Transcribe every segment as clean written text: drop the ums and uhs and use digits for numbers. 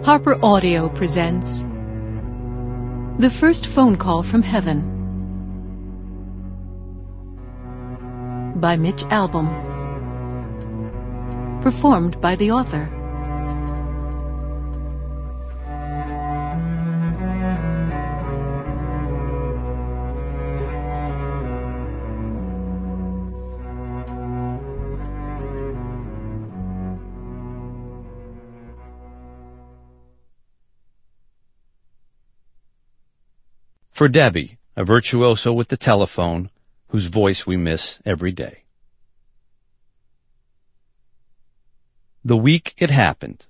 Harper Audio presents The First Phone Call from Heaven by Mitch Albom. Performed by the author. For Debbie, a virtuoso with the telephone, whose voice we miss every day. The week it happened.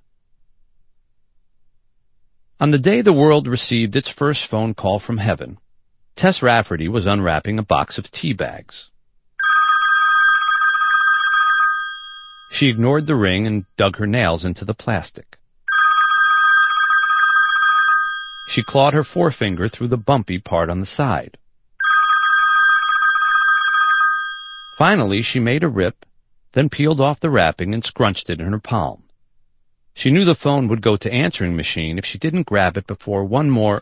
On the day the world received its first phone call from heaven, Tess Rafferty was unwrapping a box of tea bags. She ignored the ring and dug her nails into the plastic. She clawed her forefinger through the bumpy part on the side. Finally, she made a rip, then peeled off the wrapping and scrunched it in her palm. She knew the phone would go to answering machine if she didn't grab it before one more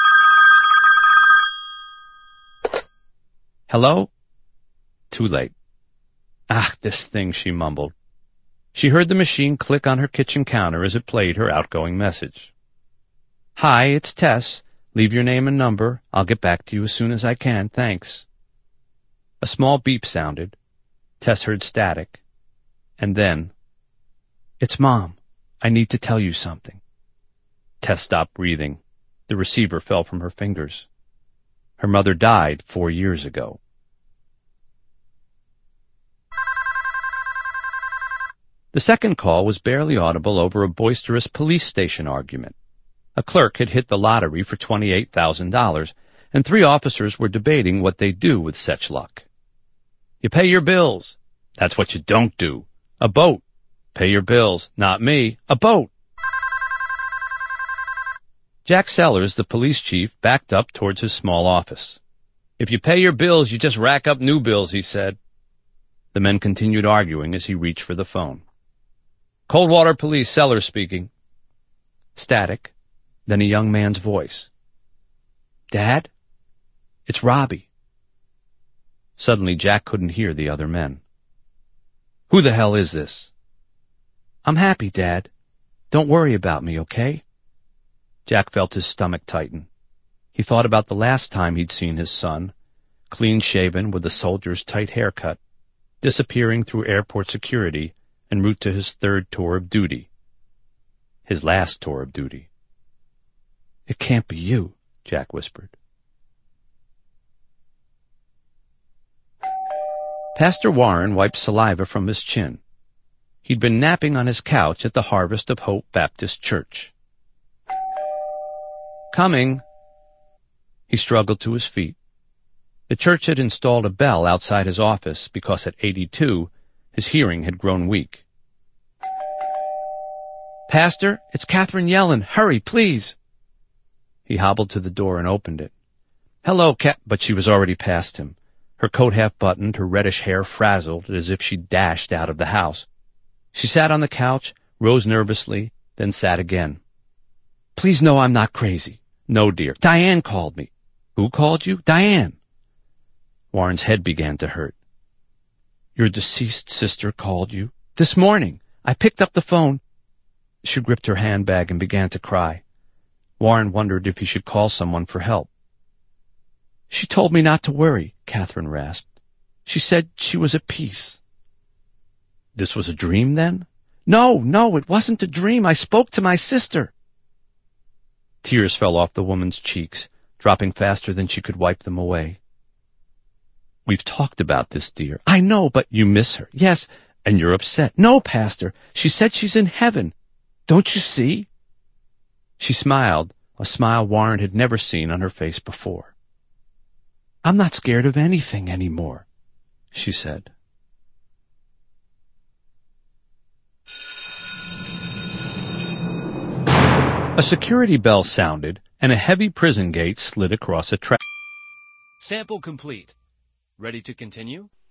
"Hello?" Too late. "Ah, this thing," she mumbled. She heard the machine click on her kitchen counter as it played her outgoing message. "Hi, it's Tess. Leave your name and number. I'll get back to you as soon as I can, thanks." A small beep sounded. Tess heard static. And then, "It's Mom. I need to tell you something." Tess stopped breathing. The receiver fell from her fingers. Her mother died 4 years ago. The second call was barely audible over a boisterous police station argument. A clerk had hit the lottery for $28,000, and 3 officers were debating what they'd do with such luck. "You pay your bills." "That's what you don't do." "A boat." "Pay your bills." "Not me." "A boat." Jack Sellers, the police chief, backed up towards his small office. "If you pay your bills, you just rack up new bills," he said. The men continued arguing as he reached for the phone. "Coldwater Police, Sellers speaking." Static. Then a young man's voice. "Dad? It's Robbie." Suddenly Jack couldn't hear the other men. "Who the hell is this?" "I'm happy, Dad. Don't worry about me, okay?" Jack felt his stomach tighten. He thought about the last time he'd seen his son, clean-shaven with a soldier's tight haircut, disappearing through airport security en route to his 3rd tour of duty. His last tour of duty. "It can't be you," Jack whispered. Pastor Warren wiped saliva from his chin. He'd been napping on his couch at the Harvest of Hope Baptist Church. "Coming." He struggled to his feet. The church had installed a bell outside his office because at 82, his hearing had grown weak. "Pastor, it's Catherine Yellen. Hurry, please." He hobbled to the door and opened it. "Hello, but she was already past him. Her coat half-buttoned, her reddish hair frazzled as if she'd dashed out of the house. She sat on the couch, rose nervously, then sat again. "Please know I'm not crazy." "No, dear. Diane called me." "Who called you?" "Diane." Warren's head began to hurt. "Your deceased sister called you?" "This morning. I picked up the phone." She gripped her handbag and began to cry. Warren wondered if he should call someone for help. "She told me not to worry," Catherine rasped. "She said she was at peace." "This was a dream, then?" No, it wasn't a dream. I spoke to my sister." Tears fell off the woman's cheeks, dropping faster than she could wipe them away. "We've talked about this, dear." "I know, but you miss her." "Yes, and you're upset." "No, Pastor. She said she's in heaven. Don't you see?" She smiled, a smile Warren had never seen on her face before. "I'm not scared of anything anymore," she said. A security bell sounded, and a heavy prison gate slid across a track. Sample complete. Ready to continue?